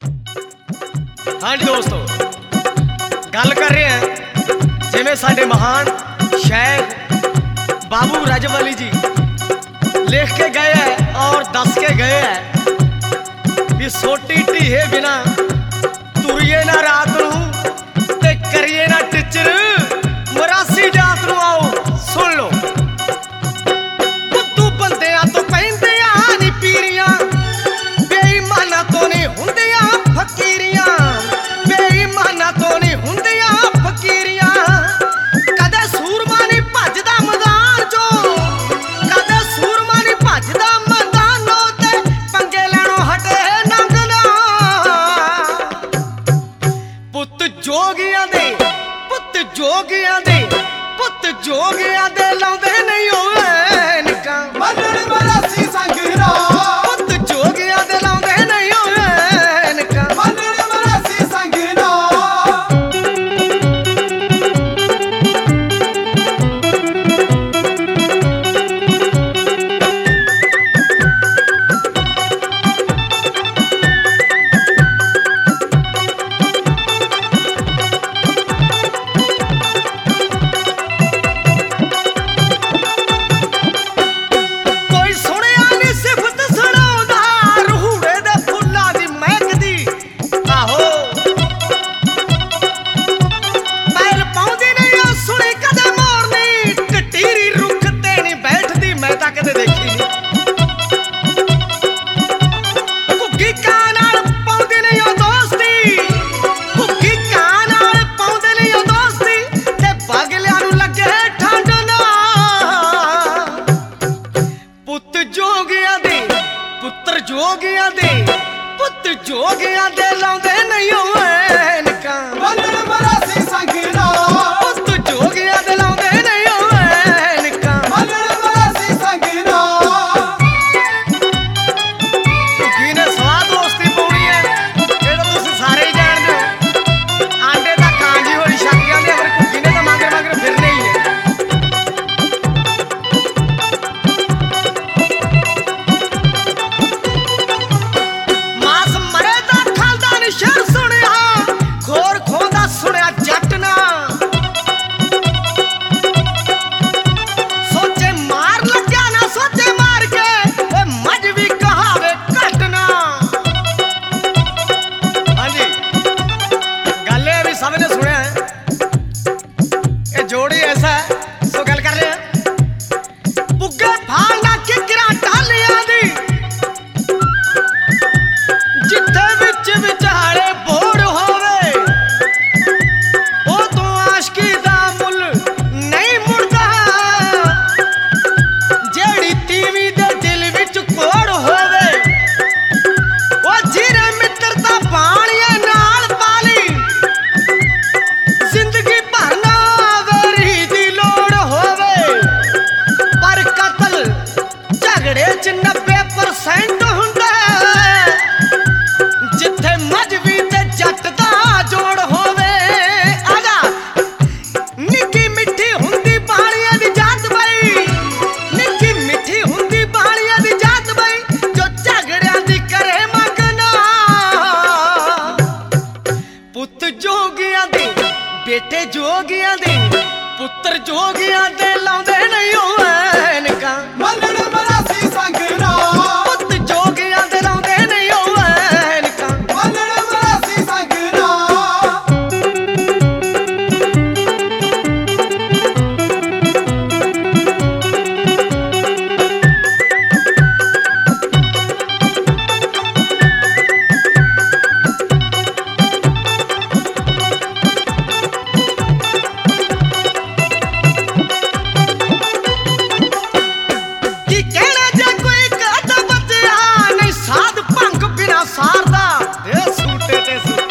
हाँ जी दोस्तों, गल कर रहे हैं जिमें साडे महान शायर बाबू रजवली जी लिख के गए हैं और दस के गए हैं भी सोटी ढीहे बिना तुरिए ना रात नूं ते करिए ना टिचर मरासी जात नूं। आओ सुन लो, बुद्धू बंदियां तो पैंदियां नी पीरियां, बेईमाना तो नहीं हुंदियां फकीरियां, बेईमाना तो नहीं हुंदियां फकीरियां। कदे सूरमा नहीं भजदा मैदान चो, कदे सूरमा नहीं भजदा मैदानों ते पंगे लैणों हटे नंगदा। पुत्त जोगियां दे पुत्त जोगियां दे लाउंदे नहीं होए निकां मनण मरासी संगरा, पुत्त जोगियां दे लाउंदे नहीं होए निकां मनण मरासी संगरा। कोई सुनिया नी सिफत सुणाउंदा रूड़े दे फुल्लां दी महकदी। आहो पैर पाउंदी नहीं ओ सुणी कदे मोरनी, कटीरी रुख ते नहीं बैठदी मैं तां कदे देखी नहीं। घुग्गी ਕਾਂ नाल पाउंदी नहीं ओ दोस्ती, घुग्गी ਕਾਂ नाल पाउंदी नहीं ओ दोस्ती ते बागलिਆਂ ਨੂੰ ਲੱਗੇ ਠੰਡ ਨਾ। ਪੁੱਤ ਜੋਗਿਆਂ ਦੇ ਪੁੱਤਰ ਜੋਗਿਆਂ ਦੇ ਪੁੱਤ ਜੋਗਿਆਂ ਦੇ ਲਾਉਂਦੇ ਨਹੀਂ ਹੋਏ ਨਿਕਾਂ, मनण मरासी संगरा, ਪੁੱਤ ਜੋਗਿਆਂ ਦੇ ਲਾਉਂਦੇ ਨਹੀਂ ਹੋਏ ਨਿਕਾਂ। मनण मरासी संगरा। ਘੁੱਗੀ ਨੇ ਸਵਾਹ ਦੋਸਤੀ ਪਾਉਣੀ ਹੈ ਇਹ ਤਾਂ ਤੁਸੀਂ ਸਾਰੇ ਹੀ ਜਾਣਦੇ ਹੋ। ਆਂਡੇ ਦਾ ਕਾਂਜੀ ਹੋਈ ਛੱਕ ਜਾਂਦੇ ਆ, ਫਿਰ ਘੁੱਗੀ ਨੇ ਤਾਂ ਮਗਰ ਮਗਰ ਫਿਰਨੇ ਹੀ ਹੈ। ਮਾਸ ਮਰੇ ਦਾ ਖਾਲਦਾ ਨੀ ਸ਼ਰ ਸੁਣਿਆ, ਖੋਰ ਖੋਦਾ ਸੁਣਿਆ ਜੱਟ ਨਾ। ਸੋਚੇ ਮਾਰ ਲੱਗਿਆ ਨਾ ਸੋਚੇ ਮਾਰ ਕੇ, ਓਏ ਮੱਝ ਵੀ ਕਹਾਵੇ ਘੱਟ ਨਾ। ਹਾਂਜੀ ਗੱਲ ਇਹ ਵੀ ਸਭ ਨੇ ਸੁਣਿਆ ਹੈ, ਇਹ ਜੋੜੀ ਐਸਾ ਹੈ ਸੋ ਗੱਲ ਕਰ ਰਹੇ ਹਾਂ। ਬੁੱਗੇ ਫਾਲਣਾ ਕਿਕਰਾਂ ਢਾਲੀਆਂ ਦੀ, ਜਿੱਥੇ ਵਿੱਚ ਵਿਚਾਲੇ ਬੋੜ ਹੋਵੇ ਉਹ ਤੋਂ ਆਸ਼ਕੀ ਦਾ ਮੁੱਲ ਨਹੀਂ ਮੁੜਦਾ। ਜਿਹੜੀ ਤੀਵੀਂ ਦੇ ਦਿਲ ਵਿੱਚ ਕੋੜ ਹੋਵੇ ਉਹ ਜੀਰੇ ਮਿੱਤਰ ਦਾ ਬਾਣੀਏ ਨਾਲ ਪਾਲੀ, ਜ਼ਿੰਦਗੀ ਭਰ ਨਾ ਵਰੀ ਦੀ ਲੋੜ ਹੋਵੇ। ਪਰ ਕਤਲ ਝਗੜੇ 'ਚ 90% ਹੁੰਦਾ ਹੈ, ਜਿੱਥੇ ਮਜਵੀ ਤੇ ਜੱਟ ਦਾ ਜੋੜ ਹੋਵੇ। ਆਜਾ ਨਿੱਕੀ ਮਿੱਠੀ ਹੁੰਦੀ ਬਾਣੀਆਂ ਦੀ ਜਾਤ ਬਈ, ਨਿੱਕੀ ਮਿੱਠੀ ਹੁੰਦੀ ਬਾਣੀਆਂ ਦੀ ਜਾਤ ਬਈ, ਜੋ ਝਗੜਿਆਂ ਦੀ ਕਰੇ ਮੰਗਣਾ। ਪੁੱਤ ਜੋਗਿਆਂ ਦੇ ਬੇਟੇ ਜੋਗਿਆਂ ਦੇ ਪੁੱਤਰ ਜੋਗਿਆਂ ਦੇ ਲਾਉਂਦੇ ਨਹੀਂ ਹੋਏ ਨਿਕਾਂ, मनण मरासी संगरा, ਪੁੱਤ ਜੋਗਿਆਂ ਦੇ ਲਾਉਂਦੇ ਨਹੀਂ ਹੋਏ ਨਿਕਾਂ। मनण मरासी संगरा। ਕੀ ਕਹਿਣਾ ਜੇ ਕੋਈ ਕਾਦਾ ਬਚਿਆ ਨਹੀਂ, ਸਾਧ ਭੰਗ ਬਿਨਾ ਸਾਰਦਾ ਇਹ ਸੂਟੇ ਤੇ ਸੂਟੇ।